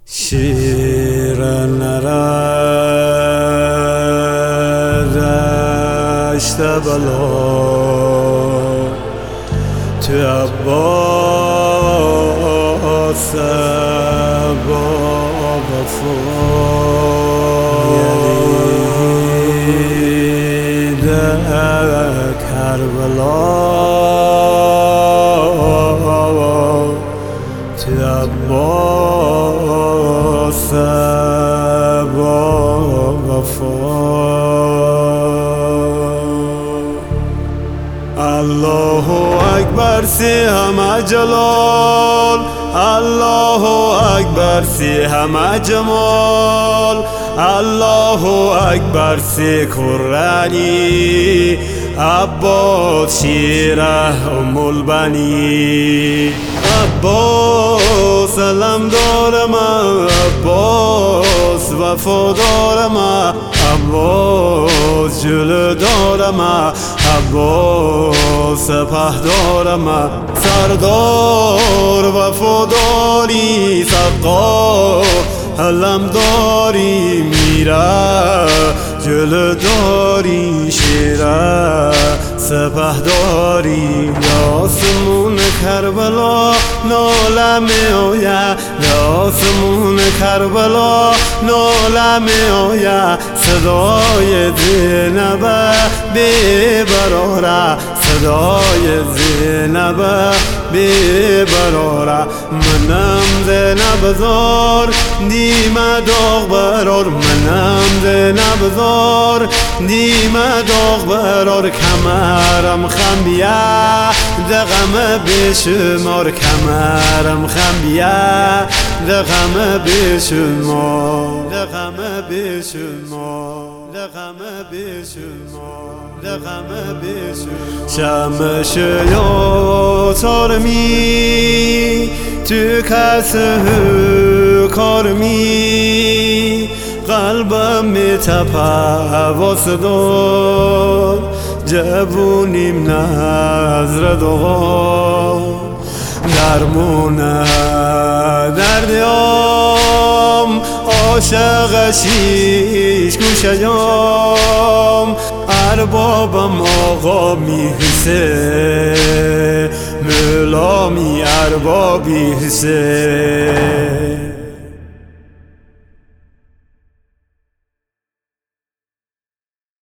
شیر نردشت بلا تو عباس با وفا یزید کربلا تو عباس با وفا الله اکبر سی همه جلال، الله اکبر سی همه جمال، الله اکبر سی کرانی عباس شیره ام البنی. عباس علمدار ما، عباس وفادار ما، عباس جلودار ما، عباس سپهدار ما، سردار وفاداری سقا علمداری میره جلوداری شیره سپهداری. آسمون کربلا ناله می آید، آسمون کربلا ناله می آید، صدای زینب بی براره، صدای زینب بی براره. منم زینب زار دیمه داغ برار، منم زینب زار دیمه داغ برار. کمرم خم بیا دغم بشمار، کمرم خم بیا دغم بشمار، دغم بشمار، دغم بشمار، دغم بشمار. شمش یا تارمی تو کس کار می، قلبم می تپه واسدار، جوونیم نظر دعا درمونه دردیام، عاشق شیش گوشیام، اربابم آقا میرسه، مولامی اربابی حسه.